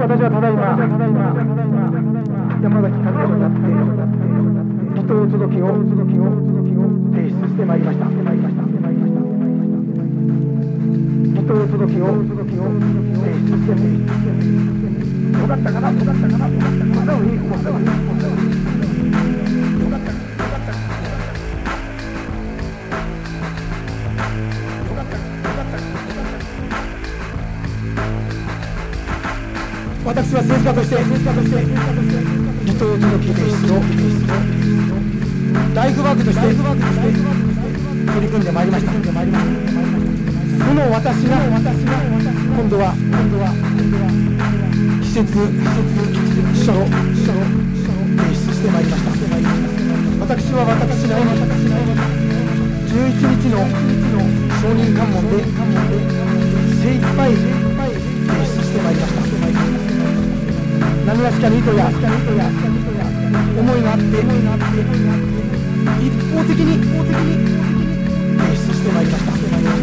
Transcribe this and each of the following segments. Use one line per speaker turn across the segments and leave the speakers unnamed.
私はただいま山崎会長になって離党届を提出してまいりました。離党届を提出してよかったかなまだいいよかったか私は政治家として離党届提出をライフワークとして取り組んでまいりました。その私が今度は施設書を提出してまいりました。私は私なりに11日の証人喚問で精一杯提出してまいりました。何がしかに意図や思いがあって一方的に提出してまいりました。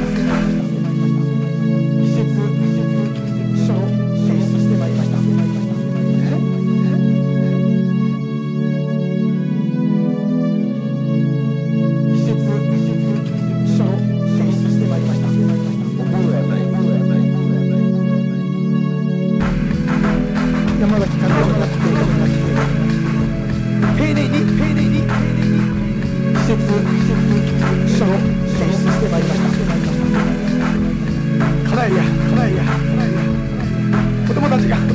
施設書を提出してまいりました。施設書を提出してまいりました。山崎会長になって丁寧に施設書を提出してまいりました。かなえりや子供たちがし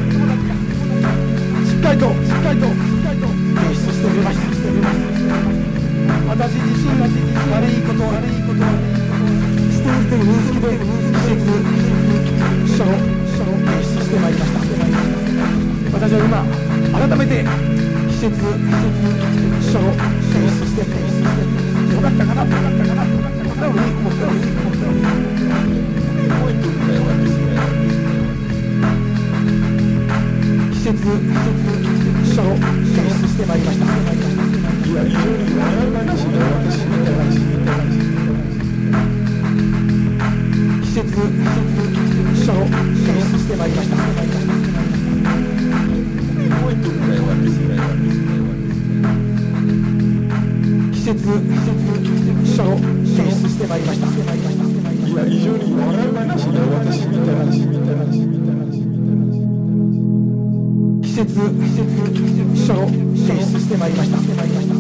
っかりと提出してみました。私自身悪いことをしているという認識で施設書を提出してまいりました。私は今改めて施設書を提出してよかったかな施設書を提出してまいりました。いや非常に笑う話で私みたいな施設書を提出してまいりました。施設書を提出してまいりました。いや非常に笑う話で私みたいな施設書を提出してまいりました。